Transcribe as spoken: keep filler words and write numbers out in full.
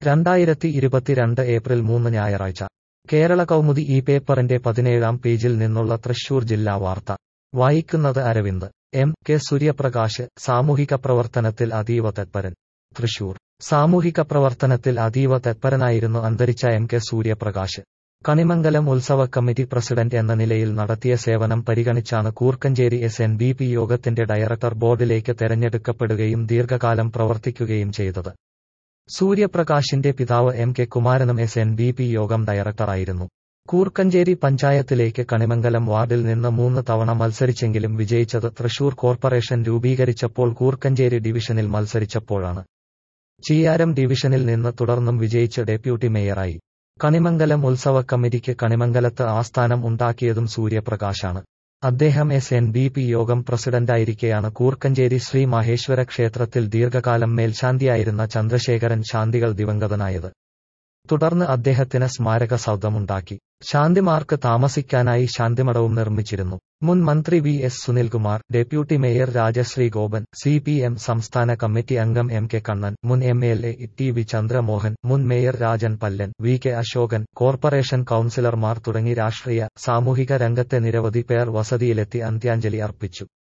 രണ്ടായിരത്തി ഇരുപത്തിരണ്ട് ഏപ്രിൽ മൂന്ന് ഞായറാഴ്ച കേരള കൗമുദി ഈ പേപ്പറിന്റെ പതിനേഴാം പേജിൽ നിന്നുള്ള തൃശൂർ ജില്ലാ വാർത്ത വായിക്കുന്നത് അരവിന്ദ്. എം കെ സൂര്യപ്രകാശ് സാമൂഹിക പ്രവർത്തനത്തിൽ അതീവ തത്പരൻ. തൃശൂർ സാമൂഹിക പ്രവർത്തനത്തിൽ അതീവ തത്പരനായിരുന്നു അന്തരിച്ച എം കെ സൂര്യപ്രകാശ്. കണിമംഗലം ഉത്സവ കമ്മിറ്റി പ്രസിഡന്റ് എന്ന നിലയിൽ നടത്തിയ സേവനം പരിഗണിച്ചാണ് Koorkkanchery S N D P യോഗത്തിന്റെ ഡയറക്ടർ ബോർഡിലേക്ക് തെരഞ്ഞെടുക്കപ്പെടുകയും ദീർഘകാലം പ്രവർത്തിക്കുകയും ചെയ്തത്. സൂര്യപ്രകാശിന്റെ പിതാവ് എം കെ കുമാരനും എസ് എൻ ഡി പി യോഗം ഡയറക്ടറായിരുന്നു. കൂർക്കഞ്ചേരി പഞ്ചായത്തിലേക്ക് കണിമംഗലം വാർഡിൽ നിന്ന് മൂന്ന് തവണ മത്സരിച്ചെങ്കിലും വിജയിച്ചത് തൃശൂർ കോർപ്പറേഷൻ രൂപീകരിച്ചപ്പോൾ കൂർക്കഞ്ചേരി ഡിവിഷനിൽ മത്സരിച്ചപ്പോഴാണ്. ചീയാരം ഡിവിഷനിൽ നിന്ന് തുടർന്നും വിജയിച്ച് ഡെപ്യൂട്ടി മേയറായി. കണിമംഗലം ഉത്സവ കമ്മിറ്റിക്ക് കണിമംഗലത്ത് ആസ്ഥാനം ഉണ്ടാക്കിയതും സൂര്യപ്രകാശാണ്. അദ്ദേഹം എസ് എൻ ഡി പി യോഗം പ്രസിഡന്റായിരിക്കെയാണ് കൂർക്കഞ്ചേരി ശ്രീ മഹേശ്വര ക്ഷേത്രത്തിൽ ദീർഘകാലം മേൽശാന്തിയായിരുന്ന ചന്ദ്രശേഖരൻ ശാന്തികൾ ദിവംഗതനായത്. തുടർന്ന് അദ്ദേഹത്തിന് സ്മാരക സൗധമുണ്ടാക്കി. ശാന്തിമാർക്ക് താമസിക്കാനായി ശാന്തിമഠവും നിർമ്മിച്ചിരുന്നു. മുൻ മന്ത്രി V S Sunilkumar, deputy mayor Rajasree Gopan, C P M സംസ്ഥാന കമ്മിറ്റി അംഗം എം കെ കണ്ണൻ, മുൻ M L A T V Chandramohan, മുൻ mayor Rajan Pallan, V K Ashokan, corporation കൌൺസിലർമാർ തുടങ്ങി രാഷ്ട്രീയ, സാമൂഹിക രംഗത്തെ നിരവധി പേർ വസതിയിലെത്തി അന്ത്യാഞ്ജലി അർപ്പിച്ചു.